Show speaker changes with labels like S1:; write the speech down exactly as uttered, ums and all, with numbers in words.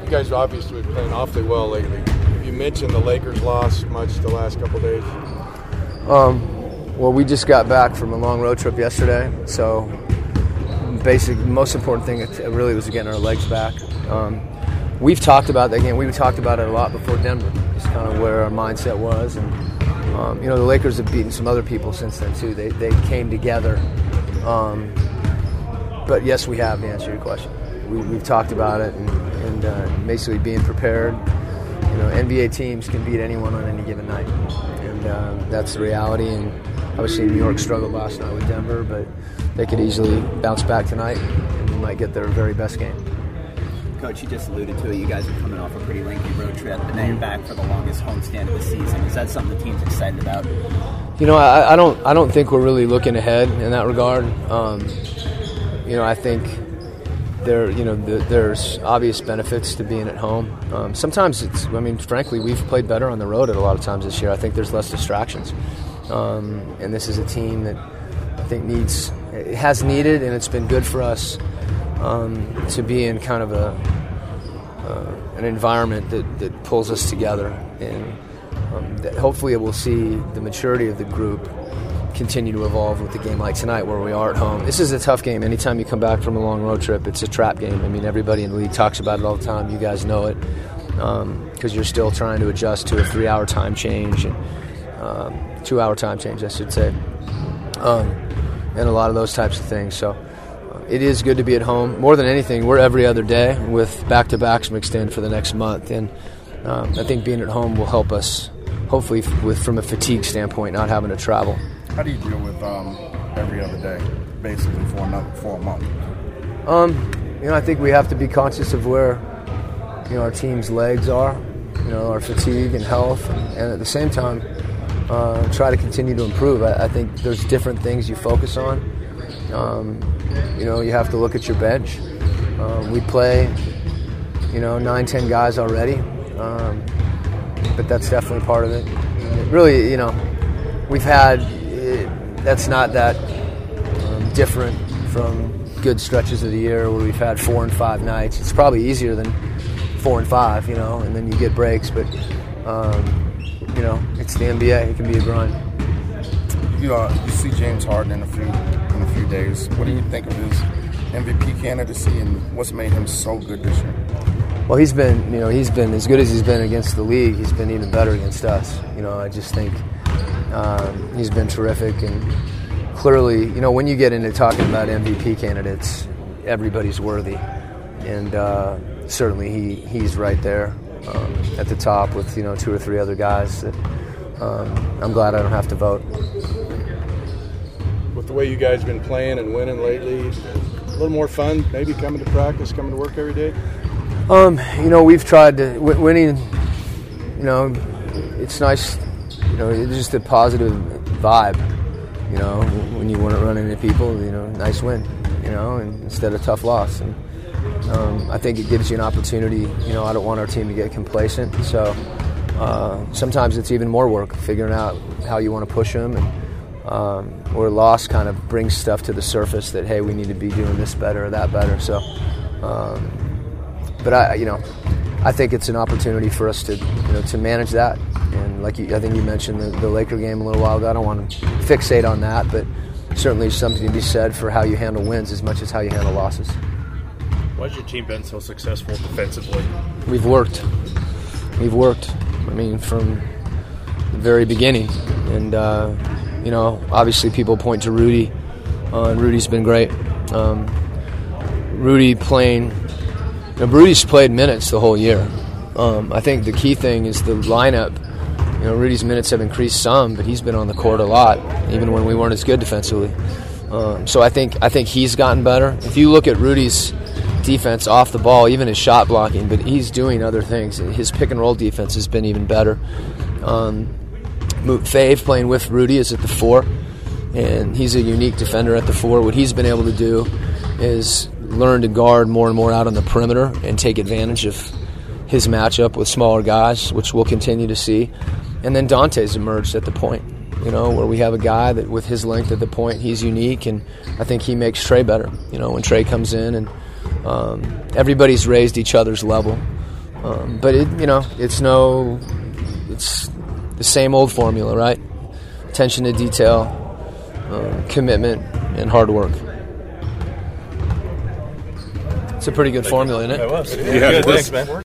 S1: guys obviously been playing awfully well lately. You mentioned the Lakers lost much the last couple of days.
S2: Um, well, we just got back from a long road trip yesterday, so basic, most important thing really was getting our legs back. Um, we've talked about that game. We talked about it a lot before Denver. Just kind of where our mindset was, and um, you know, the Lakers have beaten some other people since then too. They they came together. Um, but yes, we have. To answer your question, we, we've talked about it, and, and uh, basically being prepared. You know, N B A teams can beat anyone on any given night, and um, that's the reality. And obviously, New York struggled last night with Denver, but they could easily bounce back tonight, and we might get their very best game.
S3: Coach, you just alluded to it. You guys are coming off a pretty lengthy road trip, and now you're back for the longest homestand of the season. Is that something the team's excited about?
S2: You know, I, I don't. I don't think we're really looking ahead in that regard. Um, you know, I think there. You know, the, there's obvious benefits to being at home. Um, sometimes it's. I mean, frankly, we've played better on the road at a lot of times this year. I think there's less distractions, um, and this is a team that I think needs. It has needed, and it's been good for us. Um, to be in kind of a uh, an environment that, that pulls us together, and um, that hopefully we'll see the maturity of the group continue to evolve with a game like tonight where we are at home. This is a tough game. Anytime you come back from a long road trip, it's a trap game. I mean, everybody in the league talks about it all the time. You guys know it because um, you're still trying to adjust to a three-hour time change, and um, two-hour time change, I should say, um, and a lot of those types of things. So it is good to be at home. More than anything, we're every other day with back-to-backs mixed in for the next month. And um, I think being at home will help us, hopefully, with from a fatigue standpoint, not having to travel.
S4: How do you deal with um, every other day, basically, for, another, for a month?
S2: Um, you know, I think we have to be conscious of where, you know, our team's legs are, you know, our fatigue and health, and, and at the same time, uh, try to continue to improve. I, I think there's different things you focus on. Um, You know, you have to look at your bench. Um, we play, you know, nine, ten guys already, um, but that's definitely part of it. it. Really, you know, we've had, it, that's not that um, different from good stretches of the year where we've had four and five nights. It's probably easier than four and five, you know, and then you get breaks, but, um, you know, it's the N B A. It can be a grind.
S4: You, uh, you see James Harden in a few in a few days. What do you think of his M V P candidacy, and what's made him so good this year?
S2: Well, he's been, you know, he's been as good as he's been against the league. He's been even better against us. You know, I just think um, he's been terrific, and clearly, you know, when you get into talking about M V P candidates, everybody's worthy, and uh, certainly he he's right there um, at the top with, you know, two or three other guys that um, I'm glad I don't have to vote.
S1: With the way you guys have been playing and winning lately, a little more fun maybe coming to practice, coming to work every day?
S2: Um, you know, we've tried to, w- winning, you know, it's nice, you know, it's just a positive vibe, you know, when you want to run into people, you know, nice win, you know, and instead of tough loss. And um, I think it gives you an opportunity, you know, I don't want our team to get complacent, so uh, sometimes it's even more work figuring out how you want to push them, and Um, or loss kind of brings stuff to the surface that, hey, we need to be doing this better or that better. So, um, but I, you know, I think it's an opportunity for us to, you know, to manage that. And like you, I think you mentioned the, the Laker game a little while ago. I don't want to fixate on that, but certainly something to be said for how you handle wins as much as how you handle losses.
S5: Why has your team been so successful defensively?
S2: We've worked. We've worked. I mean, from the very beginning, and. Uh, You know, obviously people point to Rudy, uh, and Rudy's been great. Um, Rudy playing, you know, Rudy's played minutes the whole year. Um, I think the key thing is the lineup. You know, Rudy's minutes have increased some, but he's been on the court a lot, even when we weren't as good defensively. Um, so I think I think he's gotten better. If you look at Rudy's defense off the ball, even his shot blocking, but he's doing other things. His pick and roll defense has been even better. Um, Fave playing with Rudy is at the four, and he's a unique defender at the four. What he's been able to do is learn to guard more and more out on the perimeter and take advantage of his matchup with smaller guys, which we'll continue to see. And then Dante's emerged at the point, you know, where we have a guy that with his length at the point, he's unique, and I think he makes Trey better. You know, when Trey comes in, and um, everybody's raised each other's level. Um, but it, you know, it's no, it's the same old formula, right? Attention to detail, um, commitment, and hard work. It's a pretty good formula, isn't it?
S5: It was. Yeah,
S6: Good, thanks, man.